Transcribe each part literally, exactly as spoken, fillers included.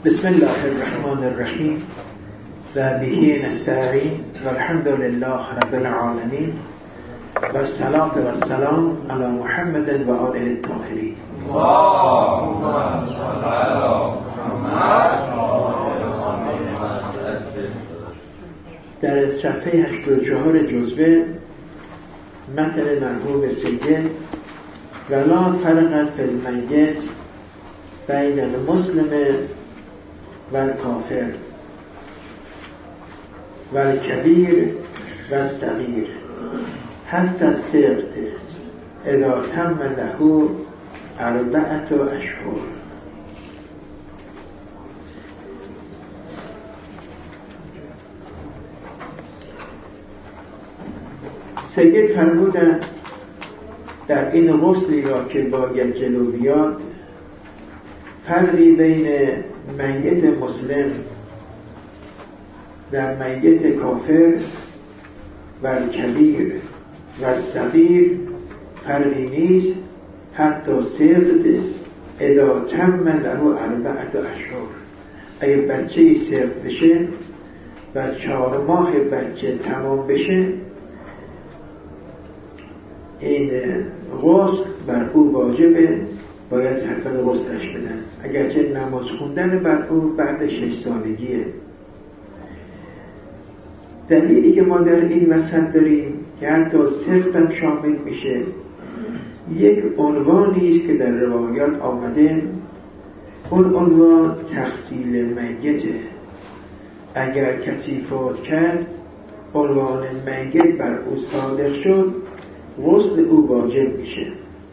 بسم الله الرحمن الرحیم و به نستعین و الحمد لله رب العالمین و الصلاة و السلام علی محمد و آله الطاهرین. در صفحه هشتاد و چهار جزوه متن مرحوم سید ولا فرق فی المیت بین المسلم و الکافر و الکبیر و الصغیر حتی السقط اذا تم له اربعة اشهر. سید فرمودند در این غسلی را که باید جلو بیاد فرقی بین میت مسلم و میت کافر و کبیر و صغیر فرقی نیست حتی سقط اذا تم له اربعة اشهر. اگه بچه سقط بشه و چهار ماه بچه تمام بشه این غسل بر او واجبه، باید حتما غسلش بدن، اگرچه نماز خوندن بر او بعد شش سالگیه. دلیلی که ما در این وسط داریم که حتی سقط هم شامل میشه یک عنوانی است که در روایات آمده، اون عنوان تغسیل میته. اگر کسی فوت کرد عنوان میت بر او صادق شد غسل او واجب میشه.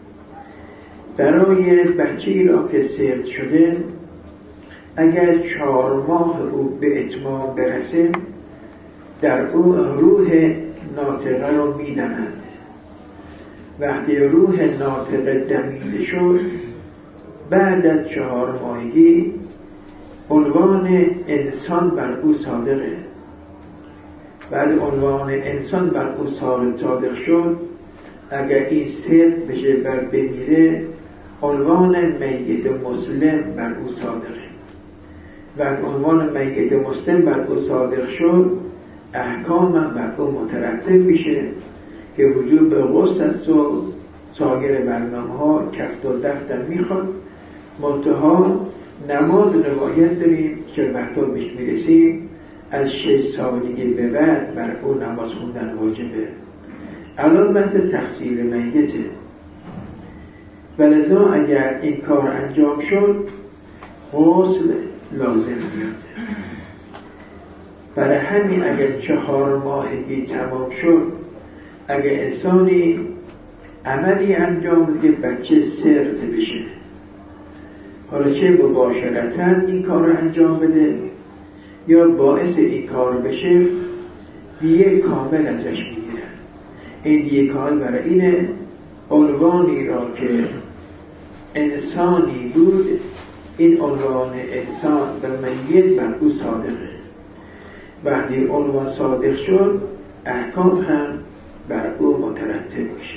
برای بچه‌ای را که سقط شده اگر چهار ماه او به اتمام برسه در او روح ناطقه را میدمند. وقتی روح ناطقه دمیده شد بعد از چهار ماهگی عنوان انسان بر او صادقه. بعد عنوان انسان بر او صادق شد اگر این سقط بشه و بمیره عنوان میت مسلم بر او صادقه. وقتی عنوان میت مسلم بر او صادق شد احکام بر او مترتب میشه که وجوب غسل است و سایر برنامه ها کفت و دفتر میخواد. منتها نماز روایت داریم که وقتا بهش میرسیم از شش سالگی به بعد بر او نماز خوندن واجبه. الان بحث تغسیل میته و لذا اگر این کار انجام شد غسل لازم میاد. برای همین اگر چهار ماهگی تمام شد اگر انسانی عملی انجام بده بچه سقط بشه، حالا چه مباشرتاً این کار رو انجام بده یا باعث این کار بشه دیه کامل ازش میگیرن. این دیه کامل برای اینه عنوانی را که انسانی بود این عنوان انسان و میت بر او صادقه. وقتی عنوان صادق شد احکام هم بر او مترتب میشه.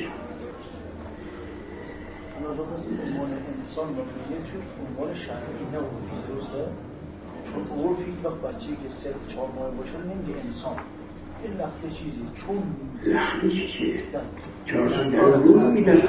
عنوان انسان و میت شد عنوان شرعی نه عرفی، درسته؟ چون عرفی وقت بچه‌ای که سه چهار ماه باشه نمیگه انسان، این لخته چیزی. چون لخته چیزی چهار سال در رو میدن به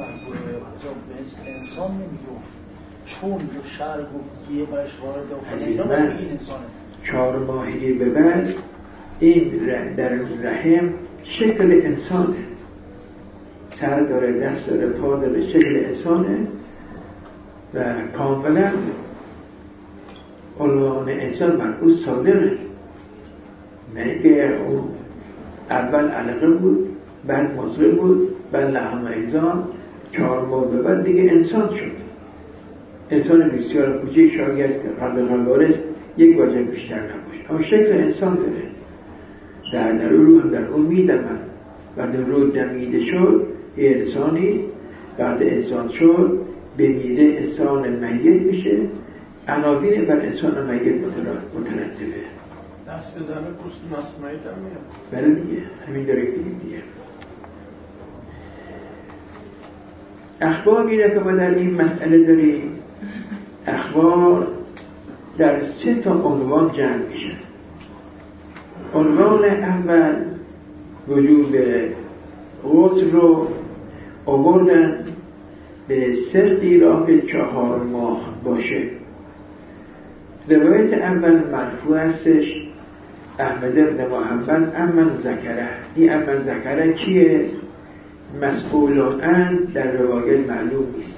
انسان نمیگه، چون جو شرع گفت یه برش وارد و من چهار ماهگی به بعد این در رحم شکل انسانه، سر داره، دست داره، پا داره، شکل انسانه و کاملا عنوان انسان بر او صادقه. نه که اون اول علقه بود بعد مصغر بود بعد لحم ایزان چهار ماه به بعد دیگه انسان شد. انسان بسیار کوچیک شاید قد غوارش یک واجب بیشتر نباشه اما شکل انسان داره. در در روح هم در اون میدمن. بعد روح دمیده شد یه انسانیست. بعد انسان شد بمیره انسان میت میشه. عناوین بر انسان میت مترتبه. دست بزنه پوست مست میت هم میاد. بله دیگه همین داره دیگه دیگه اخبار اینه که ما در این مسئله داریم. اخبار در سه تا عنوان جمع میشن. عنوان اول وجوب غسل رو آوردن به سردی را که چهار ماه باشه. روایت اول مرفوع هستش، احمد ابن محمد امن ذکره. این امن ذکره کیه؟ مسئولان ان در روایت معلوم نیست،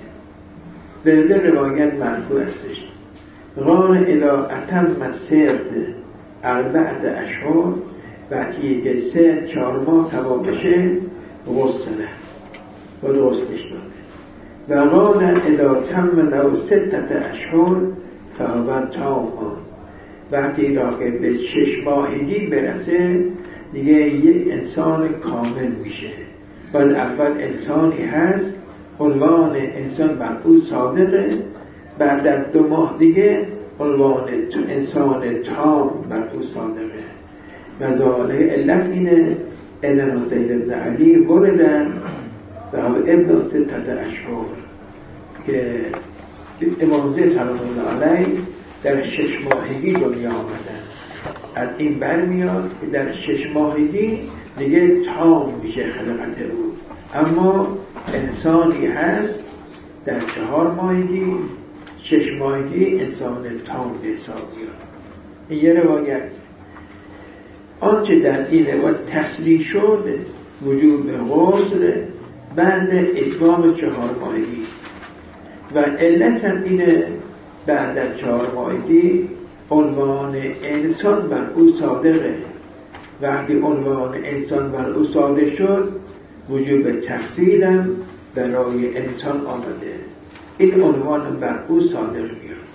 در روایت مرفوع هستش. قال اذا اتم السرد اربعت اشهر، وقتی که سرد چهار ماه تمام بشه غسله و غسلش داده. و قال اذا تم له ستت اشهر فهو تام، وقتی که به شش ماهگی برسه دیگه یک انسان کامل میشه. بعد اول انسانی هست، عنوان انسان بر او صادقه، بعد در دو ماه دیگه عنوان انسان تام بر او صادقه. مزاله علت اینه ان حسین بن علی وردن و ابن ستت اشهر که امام حسین سلام الله علیه در شش ماهگی دنیا آمدن. از این برمیاد که در شش ماهگی دیگه تام میشه خلقت او، اما انسانی هست در چهار ماهگی شش ماهگی انسان تام به حساب میاد. این یه روایت. آنچه در این روایت تصریح شد وجوب غسل بعد اتمام چهار ماهگی و علت هم اینه بعد از چهار ماهگی عنوان انسان بر او صادقه. وقتی عنوان انسان بر او صادق شد وجوب تحصیل هم برای انسان آمده، این عنوان بر او صادق میاد.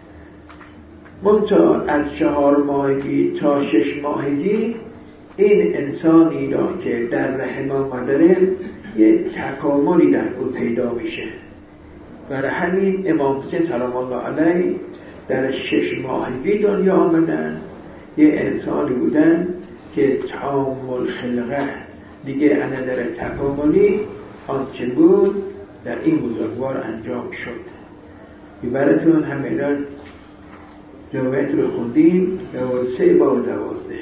منتها از چهار ماهگی تا شش ماهگی این انسانی را که در رحم آمده یه تکاملی در او پیدا میشه. برای همین امام حسین سلام الله علیه در شش ماهگی دنیا آمدن، یه انسانی بودن که تمام الخلقه دیگه اندر تکاملی آنچه بود در این بزرگوار انجام شد. براتون همینا روایت رو خوندیم، روایت سه بار دوازده.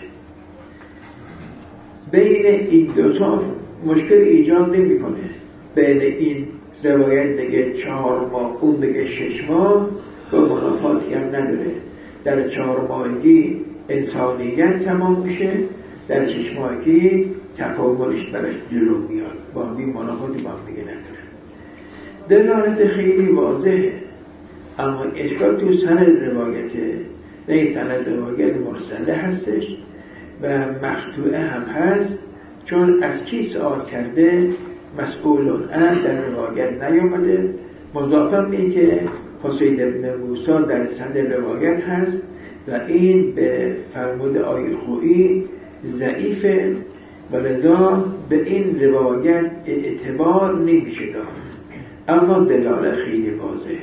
بین این دوتا مشکل ایجاد نمی کنه. بین این روایت بگه چهار ماه اون بگه شش ماه و منافاتی هم نداره. در چهار ماهگی انسانیت تمام میشه، در شش ماهگی تکاملش برش جلو میاد، با هم منافاتی با هم دیگه نداره. دلالت خیلی واضحه، اما اشکال تو سند روایته. نه سند روایت مرسله هستش و مقطوعه هم هست، چون از کی سوال کرده مسئولون ان در روایت نیامده. مضافم اینه که حسین ابن موسی در سند روایت هست و این به فرمود آیل خویی ضعیفه و لذا به این روایت اعتبار نمیشه داد، اما دلالت خیلی واضحه.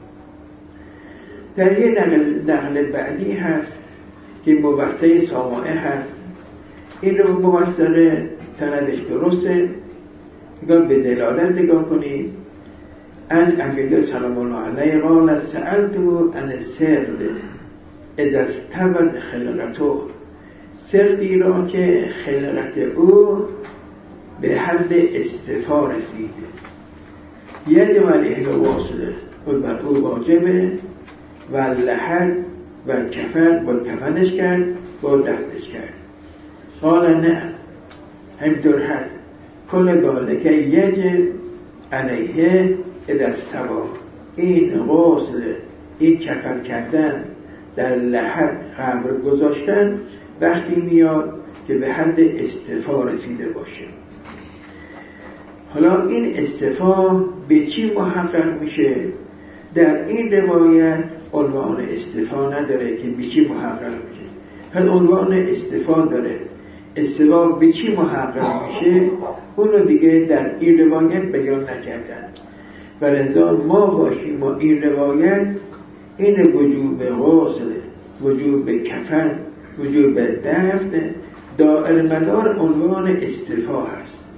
در یه نقل, نقل بعدی هست که موثق سامعه هست، این رو موثق سندش درسته. نگاه به دلالت نگاه کنید. ان ابی سلام الله علیه قال سألتو ان السرد اذا استوت خلقته، سردی را که خلقت او به حد استفا رسیده، یجب علیه الغسل، خود بر او واجبه، و لحد و کفن با کفنش کرد با دفنش کرد. قال نه، همینطور هست. کل ذالک یجب علیه اذا استوا، این غسل، این کفن کردن در لحد قبر گذاشتن وقتی میاد که به حد استفا رسیده باشه. حالا این استفا به چی محقق میشه؟ در این روایت عنوان استفا نداره که به چی محقق میشه، پس عنوان استفا داره. استفا به چی محقق میشه اونو دیگه در این روایت بیان نکردن. و لذا ما باشیم ما این روایت این وجوب غسل، وجوب کفن، وجوب دفن دائر مدار عنوان استفا هست.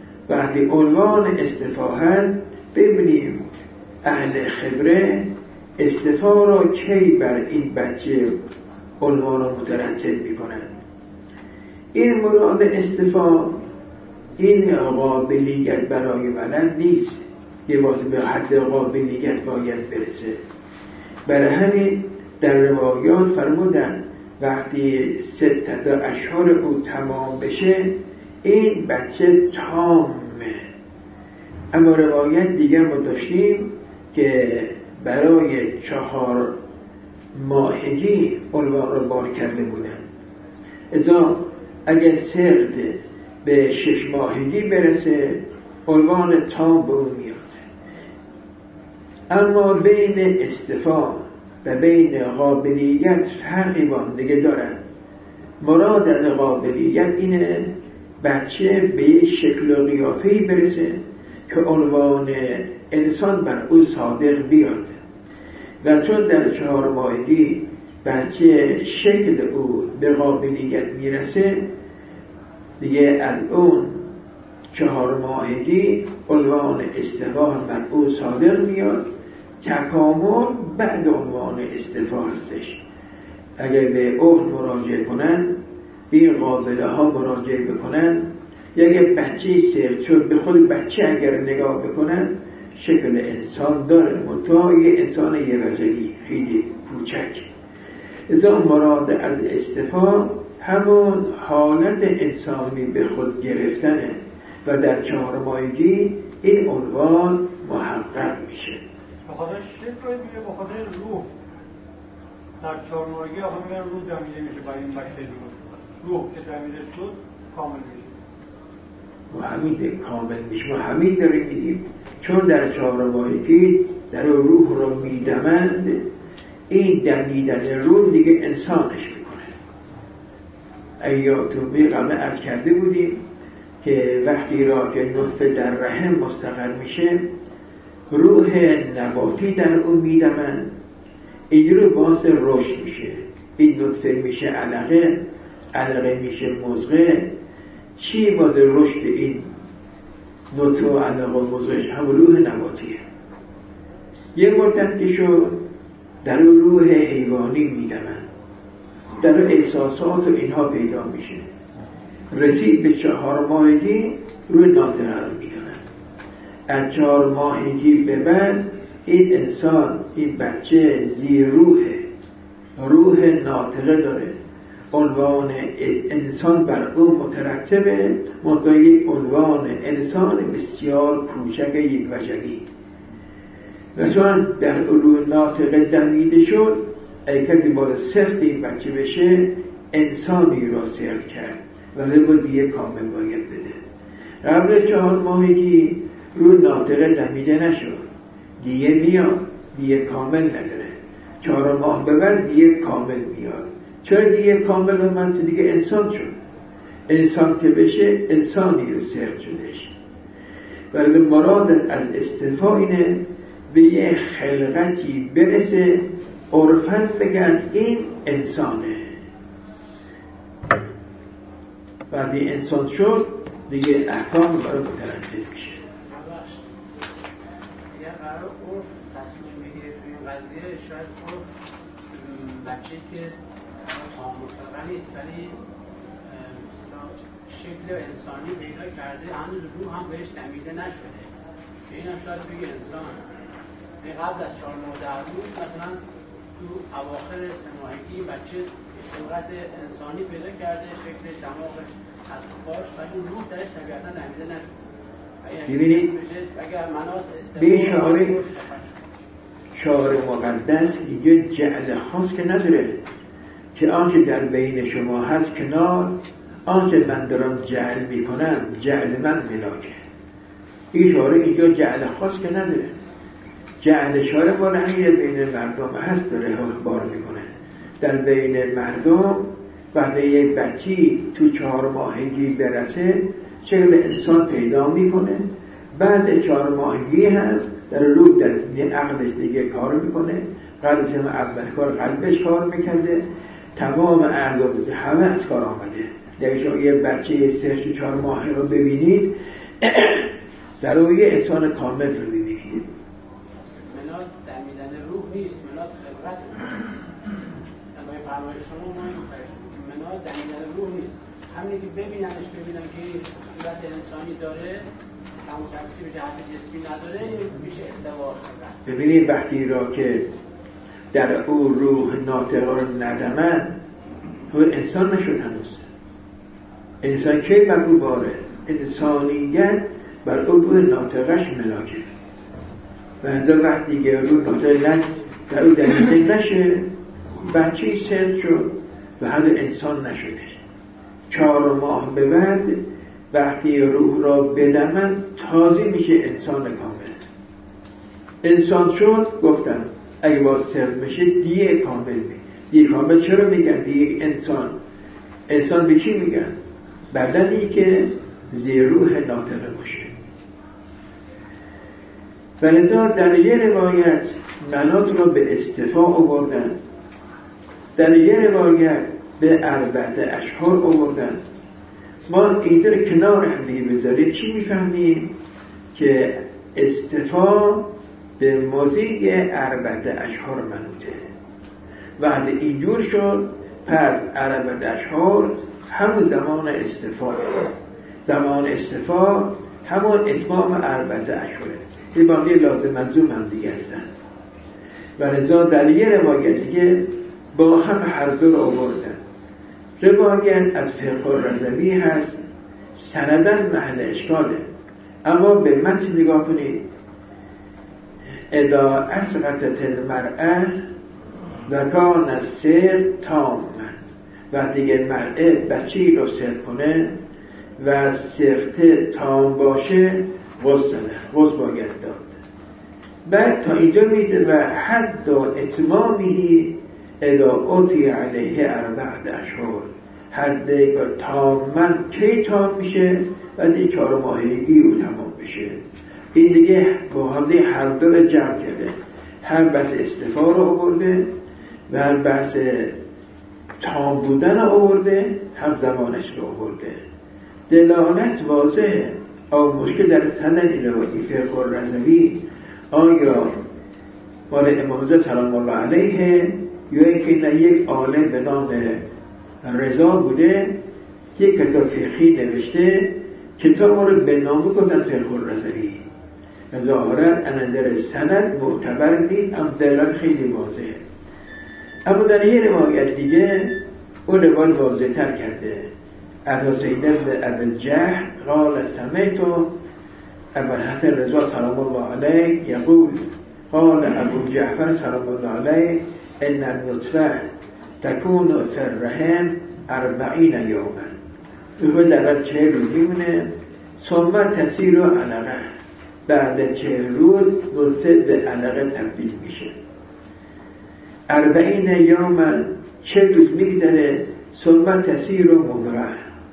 وقتی عنوان استفا هست ببینیم اهل خبره استفا را کی بر این بچه عنوان مترتب میکنند؟ این مراد استفا این قابلیت برای ولد نیست، یه باز به حد قابلیت باید برسه. برای همین در روایات فرمودن وقتی ستت اشهر او تمام بشه این بچه تامه. اما روایت دیگر ما داشتیم که برای چهار ماهگی عنوان را بار کرده بودن. ازا اگر سقط به شش ماهگی برسه عنوان تام به اون میاد. اما بین استفا و بین قابلیت فرقی با هم دیگه دارن. مراد از قابلیت اینه بچه به یک شکل و قیافه‌ای برسه که عنوان انسان بر او صادق بیاد و چون در چهار ماهگی بچه شکل او به قابلیت میرسه دیگه از اون چهار ماهگی عنوان استفا بر او صادق میاد. تکامل بعد عنوان استفا هستش. اگر به عرف مراجعه کنن این قابله ها مراجعه بکنن یک بچه سر چون به خود بچه اگر نگاه بکنن شکل انسان داره منتها یه انسان یه وجهی خیلی کوچک. ازا مراد از استفا همون حالت انسانی به خود گرفتنه و در چهار ماهگی این عنوان محقق میشه. بخاطر شکل رو میگه بخاطر روح در چهار ماهگی آقا میگن روح دمیده میشه برای این بچه روح روح که دمیده شد کامل میشه و همین کامل میشه و همین داریم میدیم چون در چهار ماهگی در روح رو میدمند این دمیدن روح دیگه انسانش میکنه. ایاتون به قبل عرض کرده بودیم که وقتی را که نطفه در رحم مستقر میشه روح نباتی در اون میدمن این رو باعث رشد میشه. این نطفه میشه علقه، علقه میشه مزغه. چی باعث رشد این نطفه و علقه و مزغه؟ هم روح نباتیه. یه مدت که شد در اون روح حیوانی میدمن، در اون احساسات و اینها پیدا میشه. رسید به چهار ماهگی روح ناطقه رو میدمن. از چهار ماهگی به بعد این انسان این بچه زیر روحه، روح ناطقه داره، عنوان انسان بر اون مترتبه منتها یک عنوان انسان بسیار کوچک یک وجهی. و چون در روح ناطقه دمیده شد اگه کسی باید سخت این بچه بشه انسانی را سخت کرد ولی با دیگه کامل باید بده. قبل چهار ماهگی روح ناطقه دمیده نشد دیگه میاد دیگه کامل نداره. چهار ماه به بعد دیگه کامل میاد. چرا دیگه کامل اومد؟ تو دیگه انسان شد. انسان که بشه انسانی رو سخت شدش. ولی مراد از استفا اینه به یه خلقتی برسه عرفاً بگن این انسانه. بعدی انسان شد دیگه احکام برای مترتب میشه. یه قرار عرف تصمیم میگیره توی این قضیه شاید عرف بچه که مطلقا نیست ولی شکل انسانی پیدا کرده هنوز روح هم بهش دمیده نشده که این هم شاید بگه انسان قبل از چهار ماه در روز مثلا تو اواخر سه ماهگی بچه خلقت انسانی پیدا کرده شکل دماغش از پاش ولی روح درش طبیعتا دمیده نشده. ببینید به شعار شعار مقدس اینجا جعل خاص که نداره که آنچه در بین شما هست کنار آنچه من دارم جعل میکنم جعل من ملاکه. این شعار اینجا جعل خاص که نداره. جعل شعار مال همین بین مردم هست داره بار میکنه. در بین مردم بعد یک بچی تو چهار ماهگی برسه شکل انسان پیدا میکنه. بعد چهار ماهگی هم در روح در عقلش دیگه کار میکنه. قلبش هم اول کار قلبش کار میکنه. تمام اعضا همه از کار آمده. دیگه شما یه بچه سه و چهار ماهه رو ببینید در روی انسان کامل رو ببینید. مناد مناد دمیدن روح نیست، مناد خلقت با فرمایش شما ما این مناد دمیدن روح نیست، همینه که ببیننش ببینن که صورت انسانی داره همون تصویر جهت جسمی نداره میشه استوا خلقت. ببینید وقتی را که در او روح ناطقه رو ندمن تو انسان نشد هنوز. انسان کی بر او باره؟ انسانیت بر او روح ناطقهش ملاکه و اندر وقتی که روح ناطقه در او دمیده نشه بچه سرد شد و هر انسان نشده. چهار ماه به بعد وقتی روح را بدمن تازه میشه انسان کامل. انسان شد گفتم اگه باز سرد بشه دیه کامل میگن. دیه کامل چرا میگن دیه انسان؟ انسان به کی میگن؟ بدنی که زیر روح ناطقه باشه. ولذا در یه روایت منات را به استفا آوردن، در یه روایت به اربعه اشهر آوردن. ما این در کنار هم دیگه بذاریم چی میفهمیم؟ که استفا به موضع اربعه اشهر منوطه. وقتی اینجور شد پس اربعه اشهر همون زمان استفا، زمان استفا همون اتمام اربعه اشهره. این باقی لازم منظوم هم دیگه هستن. و لذا در یه روایت دیگه با هم هر دو رو آوردن. روایت از فقه الرضوی هست، سندن محل اشکاله، اما به متن نگاه کنید. اذا اسقطت المرأة و کان السر تاما، و دیگه مرأة بچه‌ای رو سرد کنه و سرقت تام باشه غسل غسل باید داد. بعد تا اینجا میده و حد و اتمامی اذا اتی علیه اربعه اشهر، حد تامن کی تام میشه؟ بعد این چهار ماهگی رو تمام بشه. این دیگه با هم دیگه هر دو رو جمع کرده، هم بحث استفا رو آورده و هم بحث تام بودن رو آورده، هم زمانش رو آورده. دلالت واضحه. اما مشکل در سند این روایی فقه الرضوی آیا مال امام رضا سلام الله علیه یا اینکه نه یک عالم به نام رضا بوده یک کتاب فقهی نوشته، کتاب رو به نام گفتن فقه الرضوی. ظاهرا اندر سند معتبر نیست، اما دلالت خیلی واضحه. اما در یه روایت دیگه اون روایت واضح تر کرده. از سید بن ابی الجهل قال سمعت ابا الحسن رضا سلام الله علیه یقول قال ابو جعفر سلام الله علیه ان النطفه تكون في الرحم اربعین یوما. او در چهل روز میمونه، ثم تسیر علقه، بعد چهل روز نطفه به علقه تبدیل میشه. اربعین یوما چهل روز میگذره، ثم تسیر مضغه،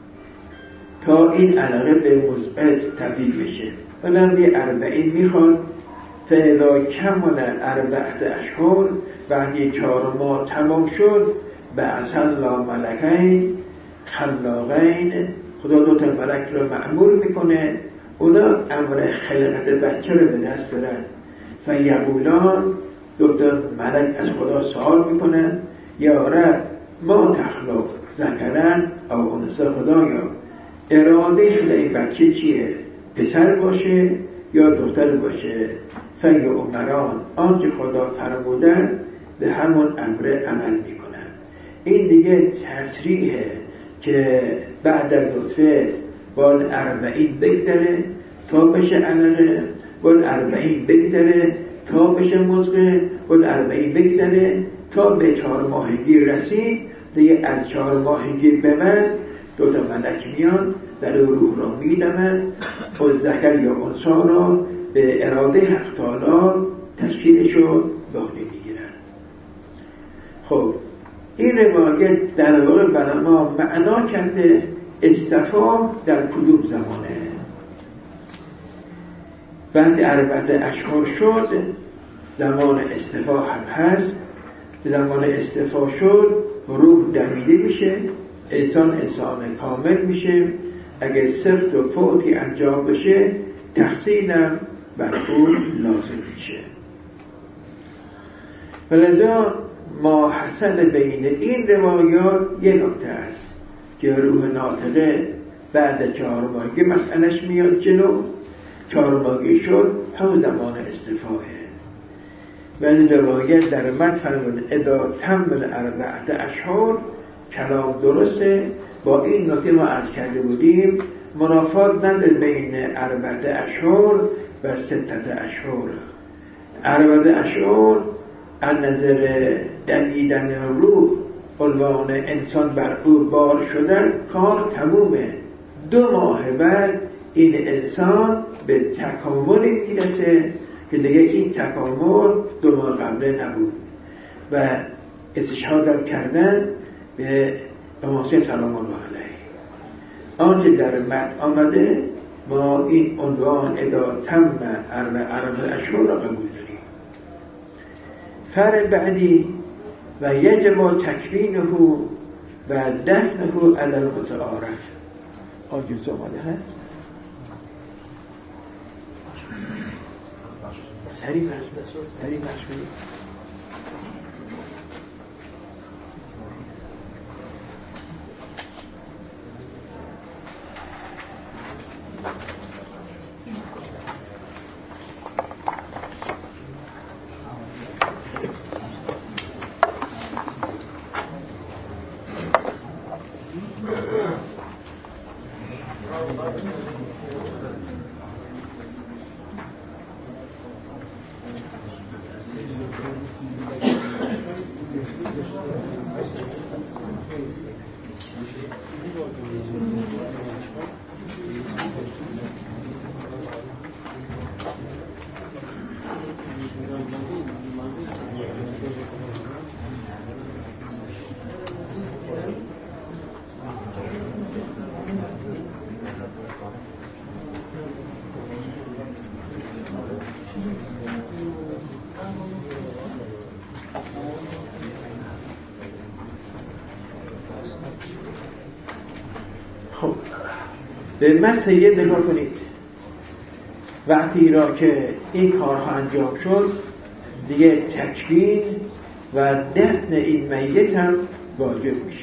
تا این علقه به مضغه تبدیل بشه. ولم یه اربعین میخواد فاذا کمل اربعه اشهر، بعد چهار ماه تمام شد، بعث الله ملکین خلاقین، خدا دو تا ملک رو مأمور میکنه، اونا امر خلقت بچه رو به دست دارن. فیقولان، دو تا ملک از خدا سوال میکنن یا رب ما تخلق ذکرن او انثی، خدایا اراده شده این بچه چیه؟ پسر باشه یا دختر باشه؟ فی عمران، آنچه خدا فرمودن به همون امر عمل میکنن. این دیگه تصریحه که بعد از نطفه باید اربعین بگذره تا بشه علقه، باید اربعین بگذره تا بشه مضغه، باید اربعین بگذره تا به چهار ماهگی رسید. دیگه از چهار ماهگی به بعد دو تا ملک میان در روح را میدمن و ذکر یا انثی را به اراده حق تعالی تشکیلش رو به عهده میگیرن. خب این روایت در واقع برای ما معنا کرده استفا در کدوم زمانه. بعد اربعه اشهر شد، زمان استفا هم هست. زمان استفا شد روح دمیده میشه، انسان انسان کامل میشه. اگه سخت و فوتی انجام بشه تحسینم بر اون لازم میشه. ولذا ما حصل بین این روایات یه نکته است که روح ناطقه بعد چهار ماهگی مسئلهش میاد جلو. چهار ماهگی شد همون زمان استفاده و این روایت در متن فرمود اذا تم الاربعه اشهر. کلام درسته. با این نکته ما عرض کرده بودیم منافات نداره بین اربعه اشهر و ستت اشهر. اربعه اشهر از نظر دمیدن روح عنوان انسان بر او بار شدن کار تمومه. دو ماه بعد این انسان به تکاملی میرسه که دیگه این تکامل دو ماه قبل نبود و استشهاد کردن به امام حسین سلام الله علیه. آنچه در متن آمده ما این عنوان اذا تم اربع اشهر را قبول داریم. فرع بعدی و یجب تکفینه و دفنه علی المتعارف. آجوز آمده هست سریع مشغول سریع مشغول خب به مسئله نگاه کنید. وقتی را که این کارها انجام شد دیگه تکفین و دفن این میت هم واجب میشه.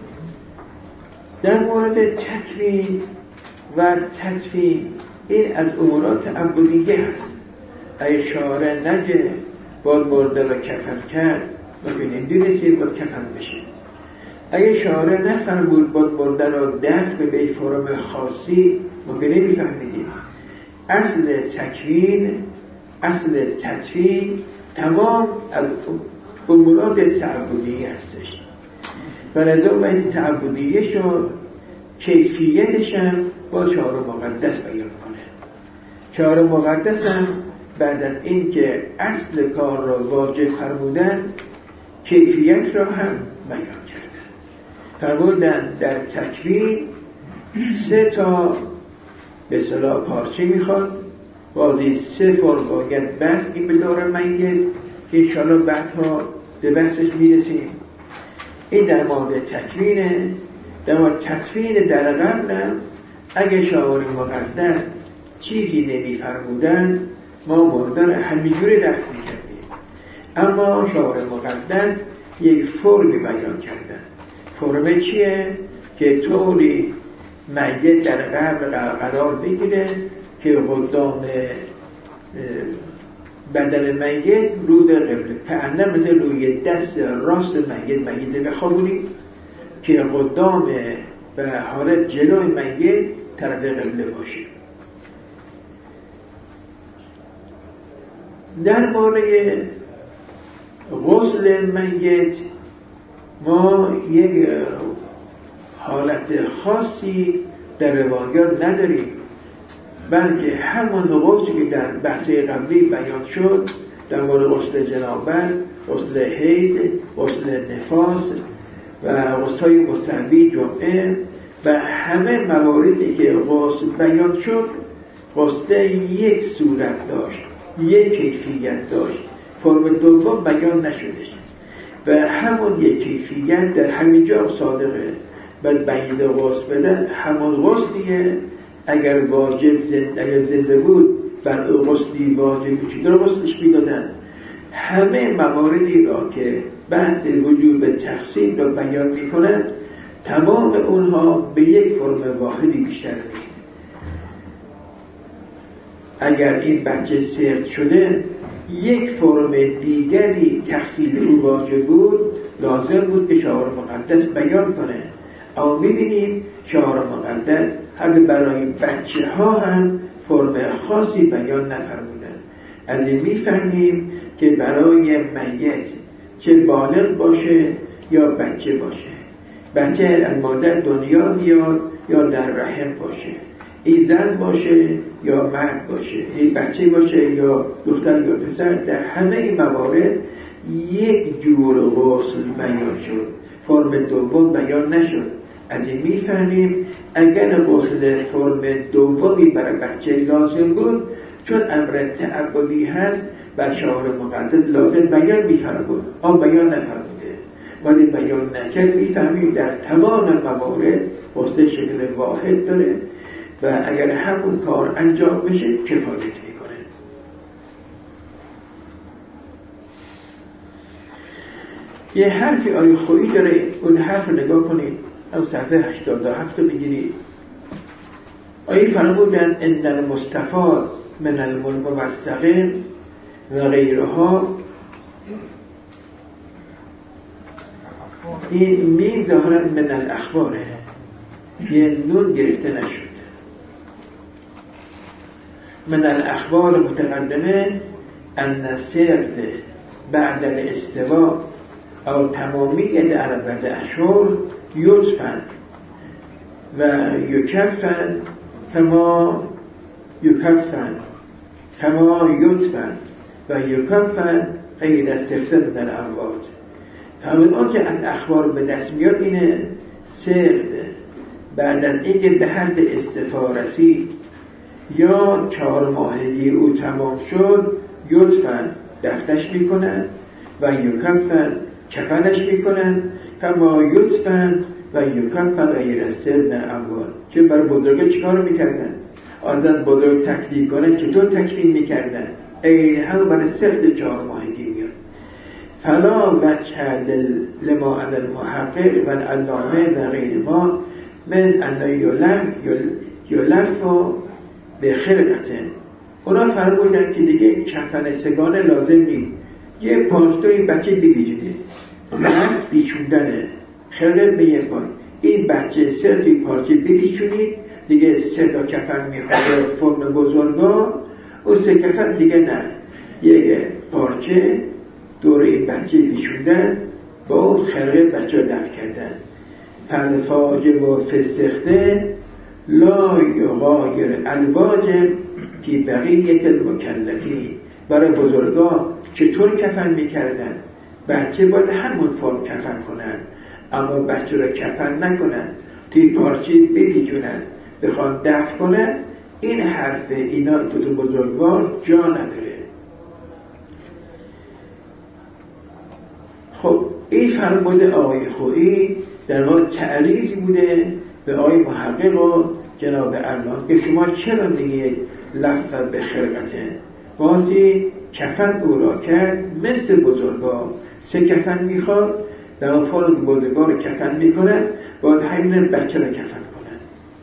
در مورد تکفین و تدفین این از امورات عبودیه هست. اگه شارع نگه باید مرده و کفن کرد ما که نمیدونستیم باید کفن بشه. اگه شارع نفرمود باید مرده را دفن به فرم خاصی ما که نمیفهمیدیم. اصل تکوین اصل تدفین تمام از امورات تعبدیه هستش. ولذا باید تعبدیه شد کیفیتش هم با شعار مقدس بیان کنه. شعار مقدس هم بعد از این که اصل کار را واجب فرمودن کیفیت را هم بیان کردن. فرمودن در تکوین سه تا به اصطلاح پارچه میخواد، بازی سه فرم باید بس این به دور میت که انشاءالله بعدها به بحثش میرسیم. این در مورد تکوینه. در مورد تدفین در قبلم اگه شعار مقدس چیزی نمیفرمودن ما مردن همینجوری دفن میکردیم، اما شعار مقدس یک فرمی بیان کردن. فرم چیه؟ که طوری میت در قبر قرار بگیره که قدام بدن میت رو به قبله، که مثل روی دست راست میت میت بخوابونیم که قدام و حالت جلوی میت طرف قبله باشه. در مورد غسل میت ما یک حالت خاصی در روایات نداریم، بلکه همون غسلی که در بحث قبلی بیان شد در مورد غسل جنابت، غسل حیض، غسل نفاس و غسل‌های مستحبی جمعه و همه مواردی که غسل بیان شد غسل یک صورت داشت، یک کیفیت داشت، فرم دوم بیان نشدش و همون یک کیفیت در همینجا صادقه. بعد بیان غسل بدن همون غسلیه. اگر واجب زنده, اگر زنده بود بر او غسلی واجب میشد در غسلش میدادن، همه مواردی را که بحث وجوب تقسیم را بیان میکنند تمام اونها به یک فرم واحدی بیشتر نیست. اگر این بچه سرد شده یک فرم دیگری تحصیل او واجب بود، لازم بود که شعار مقدس بیان کنه. اما میبینیم شعار مقدس حتی برای بچه ها هم فرم خاصی بیان نفرمودن. از این میفهمیم که برای میت چه بالغ باشه یا بچه باشه، بچه از مادر دنیا بیاد یا در رحم باشه، این زن باشه یا مرد باشه، این بچه باشه یا دختر یا پسر، در همه این موارد یک جور غسل بیان شد، فرم دوم بیان نشد. از این میفهمیم اگر غسل فرم دومی برای بچه لازم بود، چون امر تعبدی هست بر شعار مقدس لازم بیان میفرمود، آن بیان نفرموده. ولی بیان نکرد. میفهمیم در تمام موارد غسل شکل واحد داره و اگر همون کار انجام بشه کفایت میکنه. یه حرفی آیه خویی داره، اون حرف رو نگاه کنید، اون صفحه هشتاد و هفت رو بگیرید. آیه فرمودن ان المستفاد من الموثقین و غیرها، این میم ظاهرا من الاخباره، یه نون گرفته نشد. من الاخبار متقدمه ان سرد بعد الاستواء او تمامیت اربعه اشهر یطفن و یکفن کما یکفن کما یطفن و یکفن غیر سرد من الاموات. همین آن که از اخبار به دست میاد اینه سرد بعد از اینکه به حد استفا رسید یا چهار ماهگی او تمام شد یطفن دفنش میکنن و یکفن کفنش میکنن کما یطفن و یکفن غیر سرد من الاموات. چه برای بزرگا چیکار میکردن؟ آزاد بزرگ تکفین کنن چطور تکفین میکردن؟ این هم برای سرد چهار ماهگی میاد. فلا وجه لما علی المحقق و العلامه و غیر ما من ان یلف یلف به خرقتن. اونا فرمودن که دیگه کفن سگان لازم نیست، یه پانچتوی بچه بیدیجونه لف بیچوندنه، خرقت به یه پای، این بچه سه توی پارچه بیدیجونید دیگه سه تا کفن میخواد فرم بزرگا، او سه کفن دیگه نه، یک پارچه دور این بچه بیشوندن با اون خرقه بچه رو دفن کردن. فالفاجب و فسخته لا یغایر الواجب فی بقیت المکلفین. برای بزرگا چطور کفن میکردن؟ بچه باید همون فرم کفن کنن، اما بچه رو کفن نکنن، توی پارچه ببیجونن بخوان دفن کنن. این حرف اینا دو تا بزرگوار جا نداره. خب این فرموده آقای خویی در واقع تعریضی بوده به آقای محقق و جناب علامه که شما چرا دیگه لف به خرقته؟ بازی کفن او را کرد مثل بزرگا، سه کفن میخواد در فرم بزرگا رو کفن میکنن، باید همین بچه رو کفن کنن.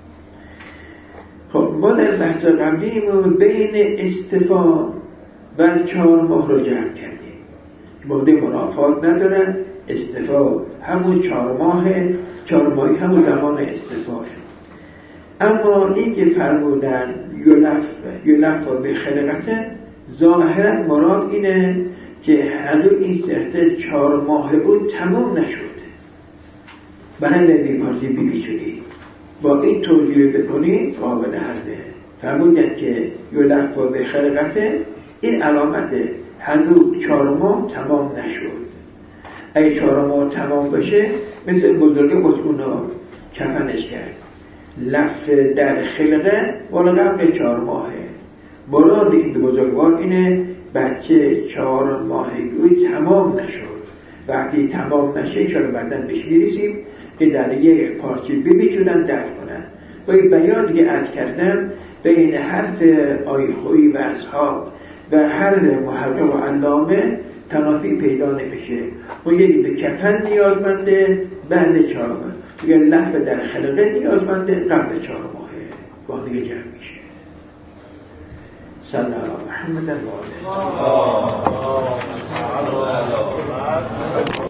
خب ما در بحث قبلیمون بین استفا و چهار ماه رو جمع کردیم. مورد منافات ندارن، استفا همون چهار ماه، چهار ماهی همون زمان استفاه. اما این که فرمودن یلف یلف به خلقته، ظاهرا مراد اینه که هنوز این سرده چهار ماه او تمام نشده، برای بیپارتی بیبیچونی با این توجیه بکنید قابل حله. فرمودن که یلف به خلقته، این علامته هنوز چهار ماه تمام نشد. اگه چهار ماه تمام بشه مثل بزرگ بزرگونا کفنش کرد. لف در خلقه والا قبل چهار ماهه. مراد این بزرگوار اینه بچه چهار ماهگی تمام نشد. وقتی تمام نشه چرا بعدن بهش میرسیم که در یک پارچه ببیتونن دفن کنن. و این بیان دیگه عرض کردم بین حرف آی خویی و اصحاب و حرف محقق و علامه تنافی پیدا نمیشه. اون یکی به کفن نیازمنده بعد چهار ماه، دیگه لحف در خلقه نیازمنده قبل چهار ماهه با دیگه جمع میشه. صلی الله محمد و آله.